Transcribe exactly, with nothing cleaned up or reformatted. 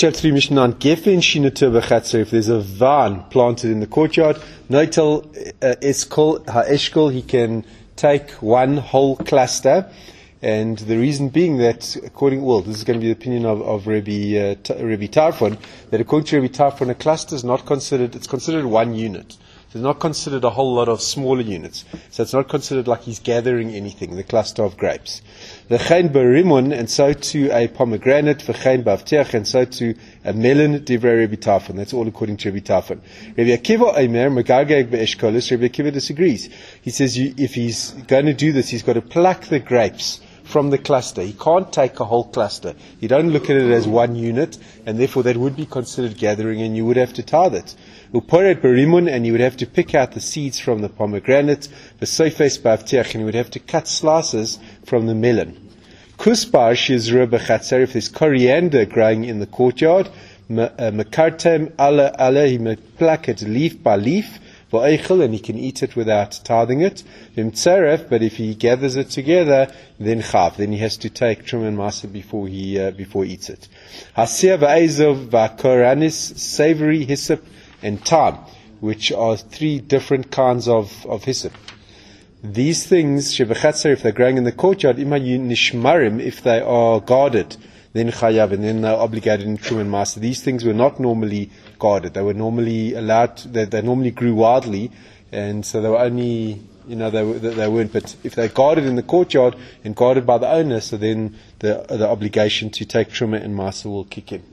chapter three, Mishnah nine. Gefen shinatur b'chatzer. If there's a vine planted in the courtyard, noitel eskol ha'eshkol, he can take one whole cluster. And the reason being that, according, well, this is going to be the opinion of, of Rabbi, uh, Rabbi Tarfon, that according to Rabbi Tarfon, a cluster is not considered, it's considered one unit. So it's not considered a whole lot of smaller units. So it's not considered like he's gathering anything, the cluster of grapes. V'chein b'rimon, and so to a pomegranate, v'chein b'avteach, and so to a melon, divrei Rabbi Tarfon. That's all according to Rabbi Tarfon. Rabbi Akiva Omer, megargeg be'eshkolis, Rabbi Akiva disagrees. He says you, if he's going to do this, he's got to pluck the grapes from the cluster. He can't take a whole cluster. You don't look at it as one unit, and therefore that would be considered gathering, and you would have to tithe it. Uporet berimun, and you would have to pick out the seeds from the pomegranate. V'soifes b'avteach, and you would have to cut slices from the melon. Kusbar shizra b'chatzer, if there's coriander growing in the courtyard, mekartem ala ala, he may pluck it leaf by leaf, and he can eat it without tithing it. But if he gathers it together, then chav, then he has to take truma and masa before he uh, before he eats it. Hasir va'ezov va'koranis, savory, hyssop, and thyme, which are three different kinds of of hyssop. These things, shebechatzer, if they're growing in the courtyard, imayu nishmarim, if they are guarded, then chayav, and then they're obligated in truma and masa. These things were not normally guarded. They were normally allowed, they, they normally grew wildly, and so they were only, you know, they, they, they weren't, but if they're guarded in the courtyard and guarded by the owner, so then the, the obligation to take truma and masa will kick in.